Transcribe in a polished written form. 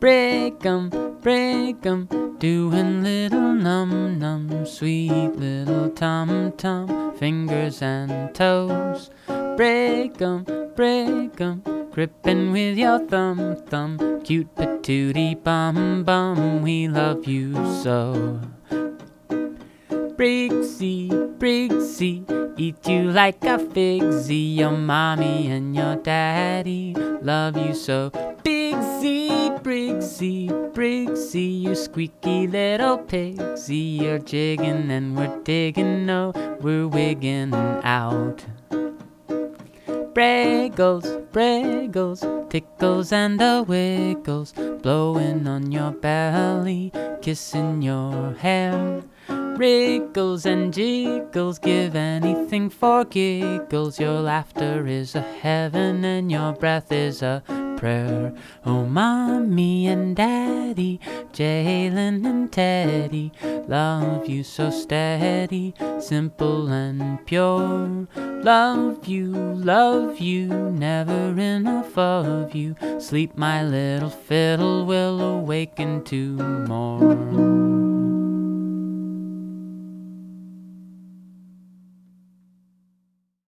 break 'em, doing little num-num, sweet little tum-tum, fingers and toes. Break 'em, gripping with your thumb, cute patootie bum-bum, we love you so. Briggsy, eat you like a figsy, your mommy and your daddy love you so. Briggsy, you squeaky little pigsy, you're jigging and we're digging, no, we're wigging out. Braggles, tickles and a wiggles, blowing on your belly, kissing your hair. Wriggles and jiggles, give anything for giggles. Your laughter is a heaven and your breath is a prayer. Oh, mommy and daddy, Jalen and Teddy, love you so steady, simple and pure. Love you, never enough of you. Sleep, my little fiddle, will awaken tomorrow.